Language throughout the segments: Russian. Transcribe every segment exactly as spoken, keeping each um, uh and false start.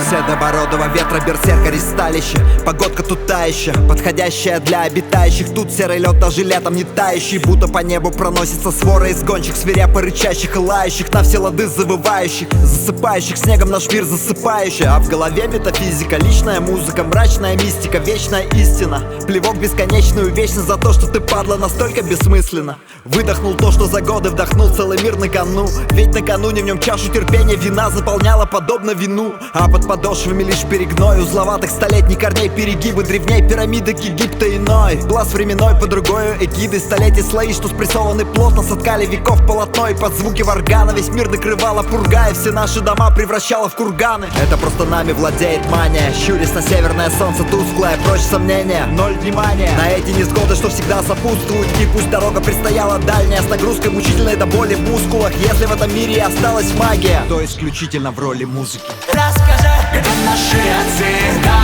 Седобородого ветра берсерка ристалище. Погодка тут тающая, подходящая для обитающих. Тут серый лед даже летом не тающий. Будто по небу проносится свора из гонщик, свирепо рычащих и лающих, на все лады завывающих, засыпающих снегом наш мир засыпающий. А в голове метафизика, личная музыка, мрачная мистика, вечная истина. Плевок бесконечную вечность за то, что ты, падла, настолько бессмысленно. Выдохнул то, что за годы вдохнул целый мир на кону. Ведь накануне в нем чашу терпения вина заполняла подобно вину. А под подошвами лишь перегной узловатых столетних корней, перегибы древней пирамиды Египта иной. Глаз временной под другой эгидой столетий слои, что спрессованы плотно, соткали веков полотно. И под звуки варгана весь мир накрывала пурга, и все наши дома превращала в курганы. Это просто нами владеет мания, щурясь на северное солнце тусклое, прочь сомнения, ноль внимания на эти несгоды, что всегда сопутствуют. И пусть дорога предстояла дальняя, с нагрузкой мучительной до боли в мускулах. Если в этом мире и осталась магия, то исключительно в роли музыки. Расскажи, где наши отцы, да?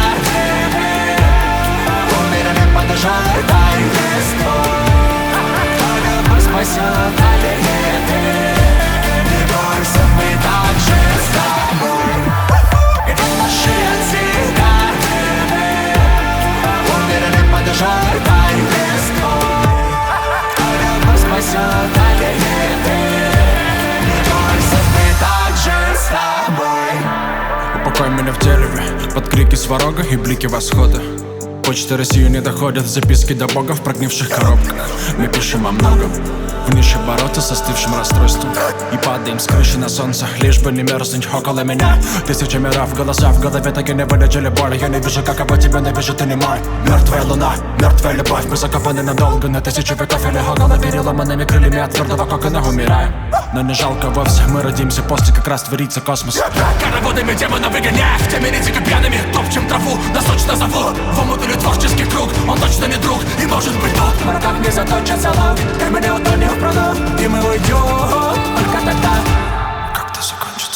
Умерли под жарой листвой. Только спасет аллеи. Не бойся, мы так же с тобой. Где наши отцы, да? Умерли под жарой листвой. Только спасет аллеи. Не бойся, мы так же с тобой. Упокой меня в дереве, под крики сварога и блики восхода. Почта России не доходят, записки до бога в прогнивших коробках. Мы пишем о многом, в нише бороться с остывшим расстройством. И падаем с крыши на солнце, лишь бы не мерзнуть около меня. Тысячи миров, голоса в голове так и не вылечили боль. Я не вижу, как обо тебя не вижу, ты не мой. Мертвая луна, мертвая любовь. Мы закопаны надолго на тысячу веков или около переломанными крыльями от твердого кокона умираем. Но не жалко вовсе, мы родимся после, как раз творится космос. Короводами демона выгоняя, в теме нитика пьяными топчем траву, нас точно зовут в омут или творческий круг. Он точно не друг и может быть тут. В руках не заточится лук, ты меня утонешь в пруду, и мы уйдем только тогда, Как-то закончится.